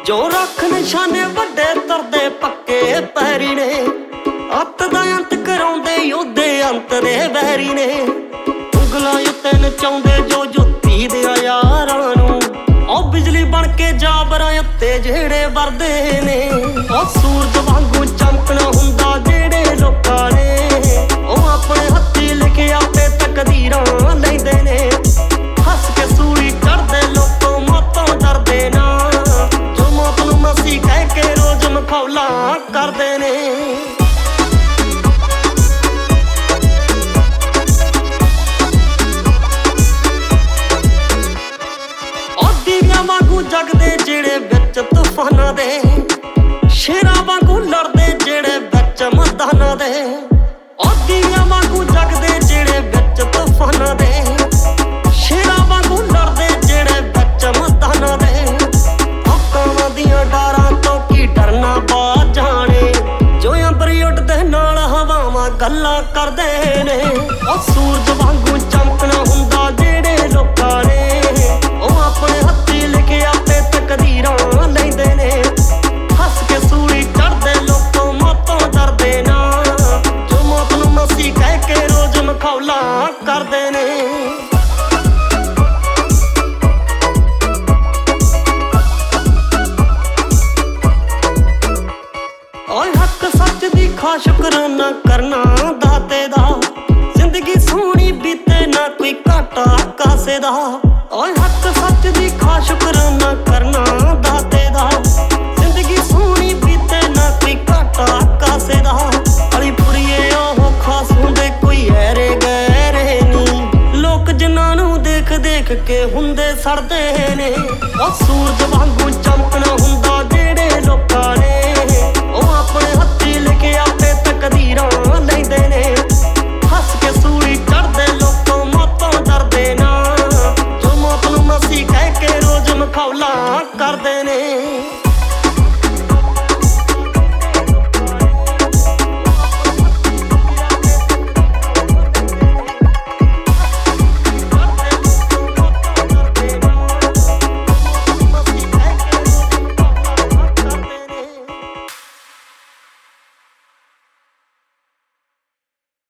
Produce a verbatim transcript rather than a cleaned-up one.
ਜੋ ਰੱਖ ਨਿਸ਼ਾਨੇ ਵੱਡੇ ਤਰਦੇ ਪੱਕੇ ਪੈਰੀ ਨੇ। ਅੱਤ ਦਾ ਅੰਤ ਕਰਾਉਂਦੇ ਯੋਧੇ ਅੰਤ ਦੇ ਵੈਰੀ ਨੇ। ਉਂਗਲਾਂ ਉੱਤੇ ਨਚਾਉਂਦੇ ਜੋ ਜੁੱਤੀ ਦੇ ਯਾਰਾਂ ਨੂੰ। ਉਹ ਬਿਜਲੀ ਬਣ ਕੇ ਜਾਬਰਾਂ ਉੱਤੇ ਜਿਹੜੇ ਵਰਦੇ ਨੇ। ਉਹ ਸੂਰਜ ਵਾਂਗੂ ਚਮਕਣਾ ਹੁੰਦਾ ਜਿਹੜੇ ਲੋਕਾਂ ਨੇ। ਉਹ ਆਪਣੇ ਹੱਥੀਂ ਲਿਖਿਆ ਤੇ ਤਕਦੀਰਾਂ ਲੈਂਦੇ ਨੇ। ਹੱਸ ਕੇ ਸੂਲੀ ਚੜ੍ਹਦੇ ਲੋਕੋਂ ਮੌਤੋਂ ਡਰਦੇ ਨਾ। ਜੋ ਮੌਤ ਨੂੰ ਮਸੀਂ ਕਹਿ ਕੇ ਰੋਜ਼ ਮਖੌਲਾਂ ਕਰਦੇ ਨੇ। ਵਾਂਗੂ ਜਗਦੇ ਜਿਹੜੇ ਵਿੱਚ ਤੂਫਾਨਾਂ ਦੇ। ਸ਼ੇਰਾਂ ਵਾਂਗੂ ਲੜਦੇ ਜਿਹੜੇ ਵਿੱਚ ਮੈਦਾਨਾਂ ਦੇ। ਉਹ ਦੀਵਿਆਂ ਵਾਂਗੂ ਜਗਦੇ ਜਿਹੜੇ ਵਿੱਚ ਤੂਫਾਨਾਂ ਦੇ। ਸ਼ੇਰਾਂ ਵਾਂਗੂ ਲੜਦੇ ਜਿਹੜੇ ਵਿੱਚ ਮੈਦਾਨਾਂ ਦੇ। ਹੱਕਾਂ ਦੀਆਂ ਡਾਰਾਂ ਤੋਂ ਕੀ ਡਰਨਾ ਬਾਜ ਜਾਣੇ। ਜੋ ਅੰਬਰ ਉੱਡਦੇ ਨਾਲ ਹਵਾਵਾਂ ਗੱਲਾਂ ਕਰਦੇ ਨੇ। ਉਹ ਸੂਰਜ ਵਾਂਗੂ ਚਮਕਣਾ ਹੁੰਦਾ ਜਿਹੜੇ ਲੋਕਾਂ ਨੇ। ਉਹ ਆਪਣੇ ਹੱਥੀਂ ਲਿਖਿਆ ਤੇ ਤਕਦੀਰਾਂ ਲੈਂਦੇ ਨੇ। ਹੱਸ ਕੇ ਸੂਲੀ ਚੜ੍ਹਦੇ ਲੋਕੋਂ ਮੌਤੋਂ ਡਰਦੇ ਨਾ। ਜੋ ਮੌਤ ਨੂੰ ਮਸੀਂ ਕਹਿ ਕੇ ਰੋਜ਼ ਮਖੌਲਾਂ ਕਰਦੇ ਨੇ। ਓਏ ਹੱਕ ਸੱਚ ਦੀ ਖਾ ਸ਼ੁਕਰਾਨਾ ਕਰਨਾ ਦਾਤੇ ਦਾ। ਜ਼ਿੰਦਗੀ ਸੋਹਣੀ ਬੀਤੇ ਨਾ ਕੋਈ ਘਾਟਾ ਕਾਸੇ ਦਾ। ਓਏ ਹੱਕ ਸੱਚ ਦੀ ਖਾ ਸ਼ੁਕਰਾਨਾ ਕਰਨਾ ਦਾਤੇ ਦਾ। ਜ਼ਿੰਦਗੀ ਸੋਹਣੀ ਬੀਤੇ ਨਾ ਕੋਈ ਘਾਟਾ ਕਾਸੇ ਦਾ। ਅਲੀ ਪੁਰੀਏ ਉਹ ਖਾਸ ਹੁੰਦੇ ਕੋਈ ਐਰੇ ਗੈਰੇ ਨੀ। ਲੋਕ ਜਿਨ੍ਹਾਂ ਨੂੰ ਦੇਖ ਦੇਖ ਕੇ ਹੁੰਦੇ ਸੜਦੇ